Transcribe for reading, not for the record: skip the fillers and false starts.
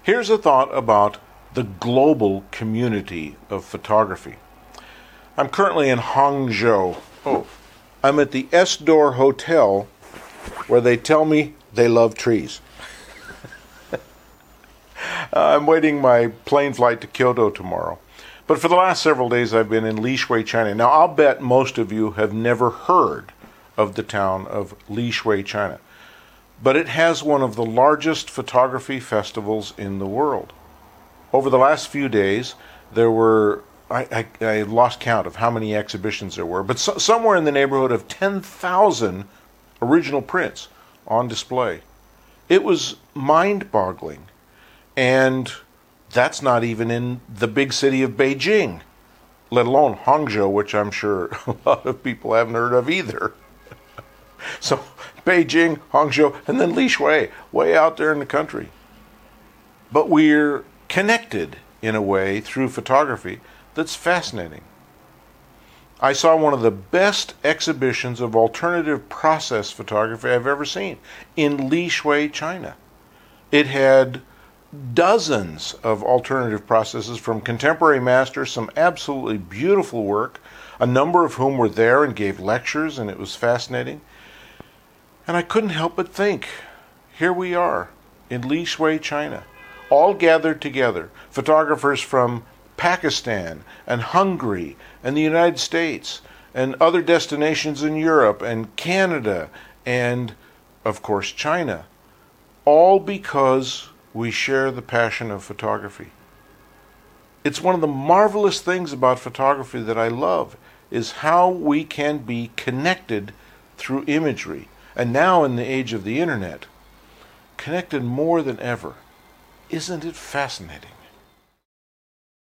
Here's a thought about the global community of photography. I'm currently in Hangzhou. I'm at the Esdor Hotel where they tell me they love trees. I'm waiting my plane flight to Kyoto tomorrow. But for the last several days I've been in Lishui, China. Now I'll bet most of you have never heard of the town of Lishui, China. But it has one of the largest photography festivals in the world. Over the last few days, there were, I lost count of how many exhibitions there were, but somewhere in the neighborhood of 10,000 original prints on display. It was mind-boggling. And that's not even in the big city of Beijing, let alone Hangzhou, which I'm sure a lot of people haven't heard of either. So Beijing, Hangzhou, and then Lishui, way out there in the country. But we're connected in a way through photography that's fascinating. I saw one of the best exhibitions of alternative process photography I've ever seen in Lishui, China. It had dozens of alternative processes from contemporary masters, some absolutely beautiful work, a number of whom were there and gave lectures, and it was fascinating. And I couldn't help but think, here we are in Lishui, China, all gathered together, photographers from Pakistan and Hungary and the United States and other destinations in Europe and Canada and, of course, China, all because we share the passion of photography. It's one of the marvelous things about photography that I love, is how we can be connected through imagery. And now in the age of the internet, connected more than ever. Isn't it fascinating?